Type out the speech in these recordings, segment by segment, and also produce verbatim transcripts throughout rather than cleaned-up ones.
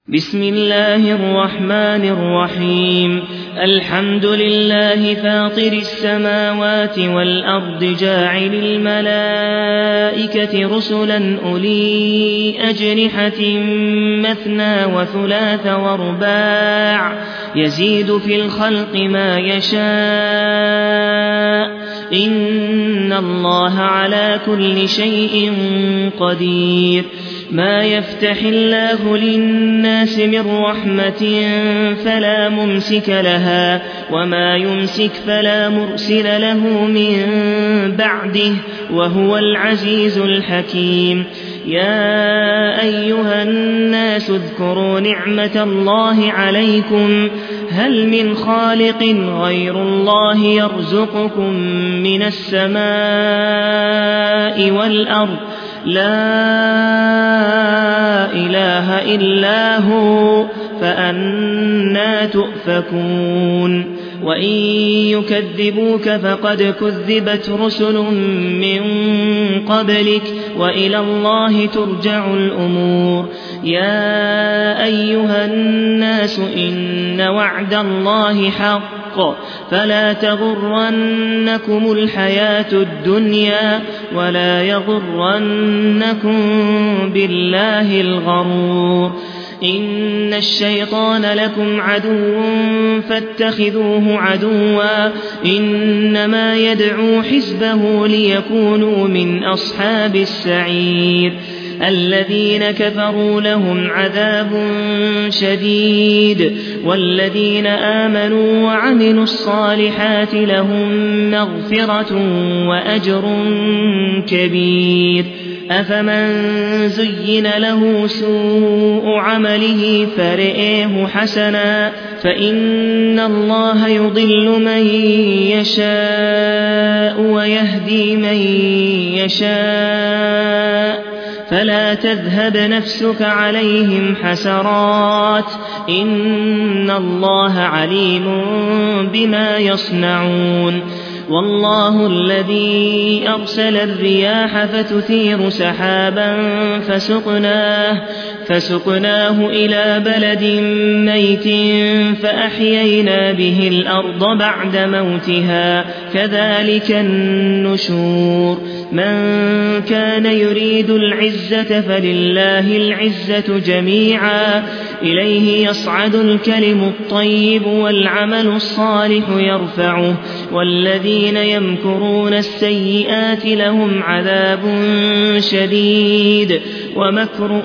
بسم الله الرحمن الرحيم الحمد لله فاطر السماوات والأرض جاعل الملائكة رسلا أولي أجنحة مثنى وثلاث ورباع يزيد في الخلق ما يشاء إن الله على كل شيء قدير ما يفتح الله للناس من رحمة فلا ممسك لها وما يمسك فلا مرسل له من بعده وهو العزيز الحكيم يا أيها الناس اذكروا نعمة الله عليكم هل من خالق غير الله يرزقكم من السماء والأرض لا إله إلا هو فأنى تؤفكون وإن يكذبوك فقد كذبت رسل من قبلك وإلى الله ترجع الأمور يا أيها الناس إن وعد الله حق فلا تغرنكم الحياة الدنيا ولا يغرنكم بالله الغرور إن الشيطان لكم عدو فاتخذوه عدوا إنما يدعو حزبه ليكونوا من أصحاب السعير الذين كفروا لهم عذاب شديد والذين آمنوا وعملوا الصالحات لهم مغفرة وأجر كبير أفمن زين له سوء عمله فرئه حسنا فإن الله يضل من يشاء ويهدي من يشاء فلا تذهب نفسك عليهم حسرات إن الله عليم بما يصنعون والله الذي أرسل الرياح فتثير سحابا فسقناه, فسقناه إلى بلد ميت فأحيينا به الأرض بعد موتها كذلك النشور من كان يريد العزة فلله العزة جميعا إليه يصعد الكلم الطيب والعمل الصالح يرفعه والذين يمكرون السيئات لهم عذاب شديد ومكر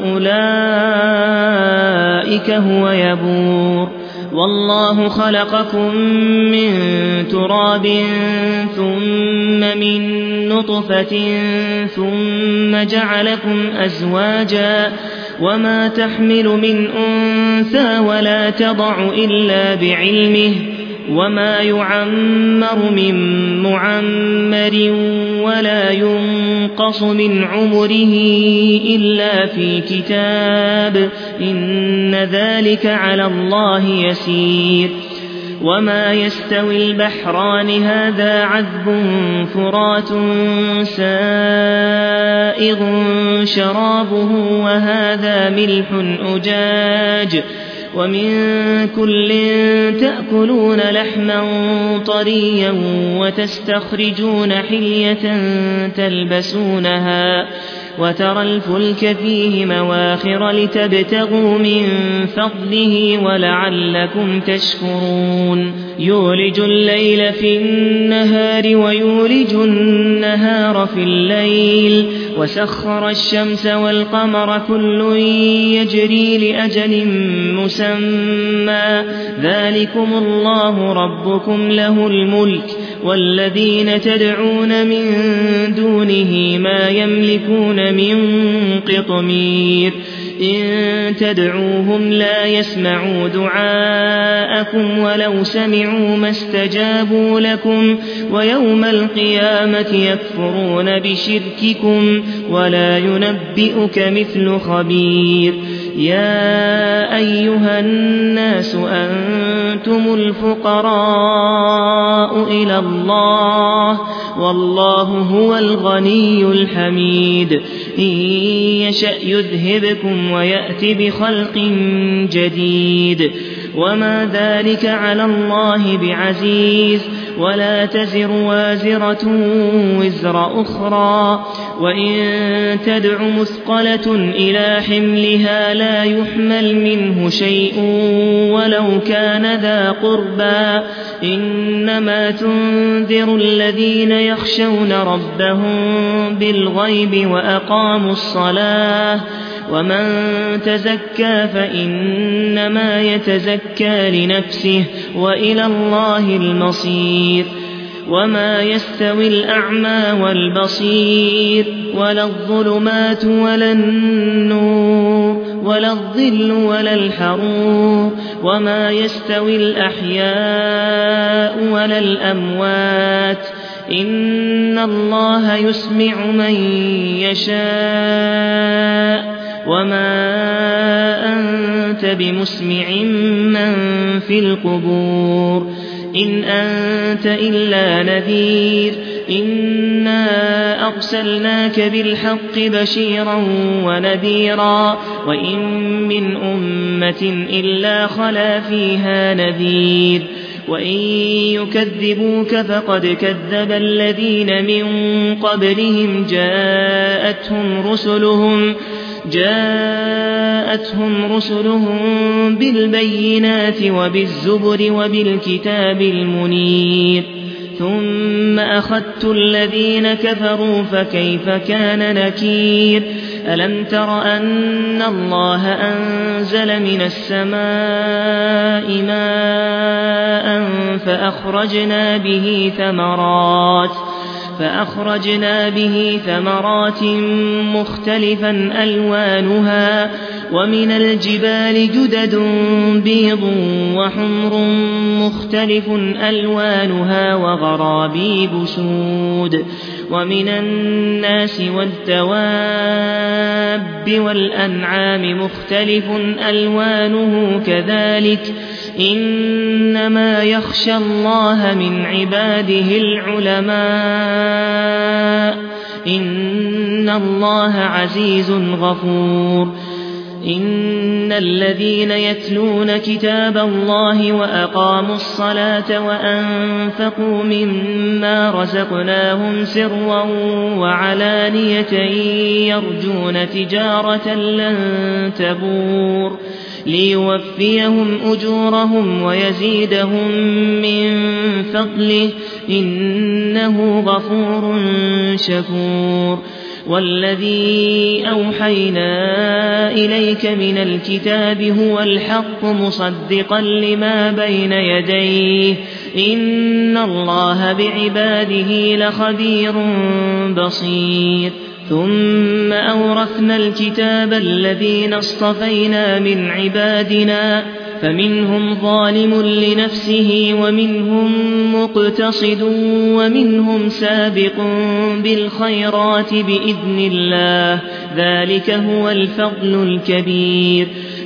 أولئك هو يبور والله خلقكم من تراب ثم من نطفة ثم جعلكم أزواجا وما تحمل من أنثى ولا تضع إلا بعلمه وما يعمر من معمر ولا ينقص من عمره إلا في كتاب إن ذلك على الله يسير وما يستوي البحران هذا عذب فرات سائغ شرابه وهذا ملح أجاج ومن كل تأكلون لحما طريا وتستخرجون حلية تلبسونها وترى الفلك فيه مواخر لتبتغوا من فضله ولعلكم تشكرون يولج الليل في النهار ويولج النهار في الليل وسخر الشمس والقمر كل يجري لأجل مسمى ذلكم الله ربكم له الملك والذين تدعون من دونه ما يملكون من قطمير إن تدعوهم لا يسمعوا دعاءكم ولو سمعوا ما استجابوا لكم ويوم القيامة يكفرون بشرككم ولا ينبئك مثل خبير يا أيها الناس أنتم الفقراء إلى الله والله هو الغني الحميد إن يشأ يذهبكم ويأت بخلق جديد وما ذلك على الله بعزيز ولا تزر وازرة وزر أخرى وإن تدع مثقلة إلى حملها لا يحمل منه شيء ولو كان ذا قربى إنما تنذر الذين يخشون ربهم بالغيب وأقاموا الصلاة ومن تزكى فإنما يتزكى لنفسه وإلى الله المصير وما يستوي الأعمى والبصير ولا الظلمات ولا النور ولا الظل ولا الحرور وما يستوي الأحياء ولا الأموات إن الله يسمع من يشاء وما أنت بمسمع من في القبور إن أنت إلا نذير إنا أرسلناك بالحق بشيرا ونذيرا وإن من أمة إلا خلا فيها نذير وإن يكذبوك فقد كذب الذين من قبلهم جاءتهم رسلهم جاءتهم رسلهم بالبينات وبالزبر وبالكتاب المنير ثم أخذت الذين كفروا فكيف كان نكير ألم تر أن الله أنزل من السماء ماء فأخرجنا به ثمرات فأخرجنا به ثمرات مختلفا ألوانها ومن الجبال جدد بيض وحمر مختلف ألوانها وغرابيب سود ومن الناس والدواب والأنعام مختلف ألوانه كذلك إنما يخشى الله من عباده العلماء إن الله عزيز غفور إن الذين يتلون كتاب الله وأقاموا الصلاة وأنفقوا مما رزقناهم سرا وعلانية يرجون تجارة لن تبور ليوفيهم أجورهم ويزيدهم من فضله إنه غفور شكور والذي أوحينا إليك من الكتاب هو الحق مصدقا لما بين يديه إن الله بعباده لخبير بصير ثم أورثنا الكتاب الذين اصطفينا من عبادنا فمنهم ظالم لنفسه ومنهم مقتصد ومنهم سابق بالخيرات بإذن الله ذلك هو الفضل الكبير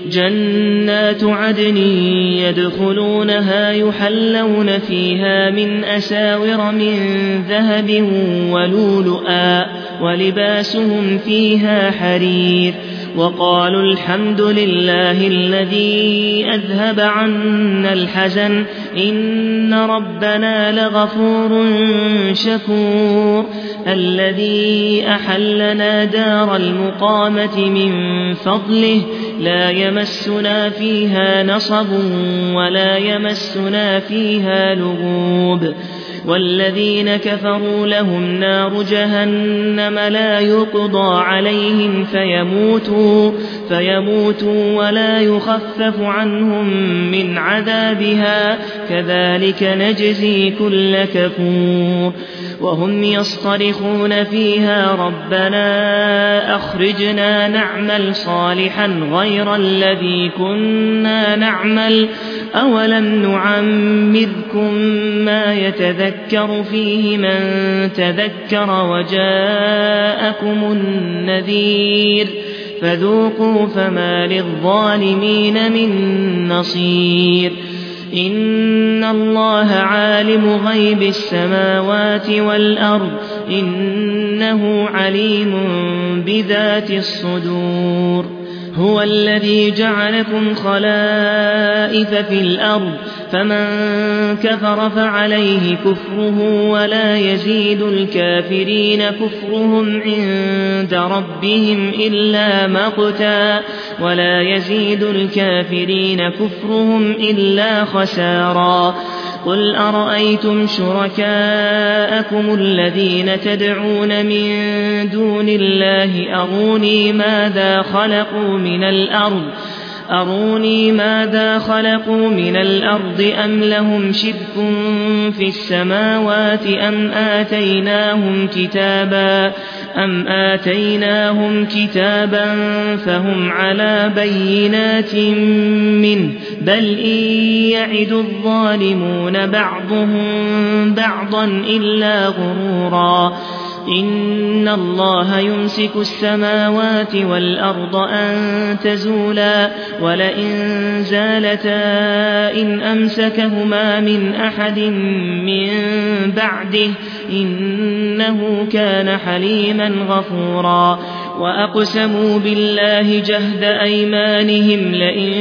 جنات عدن يدخلونها يحلون فيها من أساور من ذهب ولؤلؤا ولباسهم فيها حرير وقالوا الحمد لله الذي أذهب عنا الحزن إن ربنا لغفور شكور الذي أحلنا دار المقامة من فضله لا يمسنا فيها نصب ولا يمسنا فيها لغوب والذين كفروا لهم نار جهنم لا يقضى عليهم فيموتوا, فيموتوا ولا يخفف عنهم من عذابها كذلك نجزي كل كفور وهم يصطرخون فيها ربنا أخرجنا نعمل صالحا غير الذي كنا نعمل أولم نعمركم ما يتذكر فيه من تذكر وجاءكم النذير فذوقوا فما للظالمين من نصير إن الله عالم غيب السماوات والأرض إنه عليم بذات الصدور هو الذي جعلكم خلائف في الأرض فمن كفر فعليه كفره ولا يزيد الكافرين كفرهم عند ربهم إلا مقتا ولا يزيد الكافرين كفرهم إلا خسارا قل أرأيتم شركاءكم الذين تدعون من دون الله أروني ماذا خلقوا من الأرض أروني ماذا خلقوا من الأرض أم لهم شرك في السماوات أم آتيناهم كتابا أم آتيناهم كتابا فهم على بينات منه بل إن يعد الظالمون بعضهم بعضا إلا غرورا إن الله يمسك السماوات والأرض أن تزولا ولئن زالتا إن أمسكهما من أحد من بعده إنه كان حليما غفورا وأقسموا بالله جهد أيمانهم لئن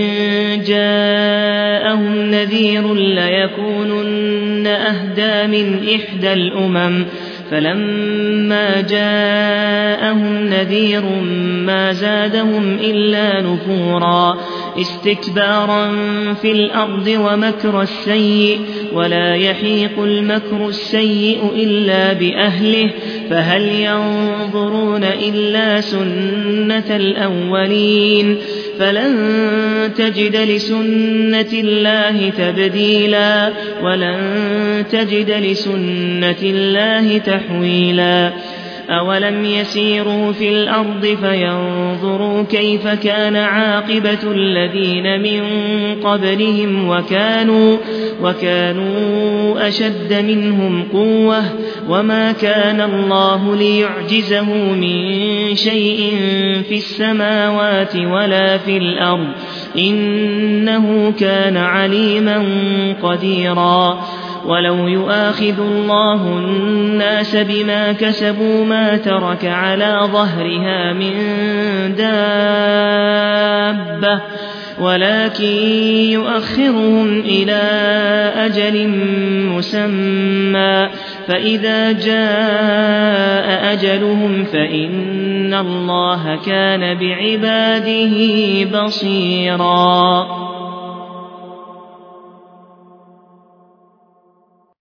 جاءهم نذير ليكونن أهدى من إحدى الأمم فلما جاءهم نذير ما زادهم إلا نفورا استكبارا في الأرض ومكر السيء ولا يحيق المكر السيء إلا بأهله فهل ينظرون إلا سنة الأولين فلن تجد لسنة الله تبديلا ولن تجد لسنة الله تحويلا أولم يسيروا في الأرض فينظروا كيف كان عاقبة الذين من قبلهم وكانوا, وكانوا أشد منهم قوة وما كان الله ليعجزه من شيء في السماوات ولا في الأرض إنه كان عليما قديرا ولو يؤاخذ الله الناس بما كسبوا ما ترك على ظهرها من دابة ولكن يؤخرهم إلى أجل مسمى فإذا جاء أجلهم فإن الله كان بعباده بصيرا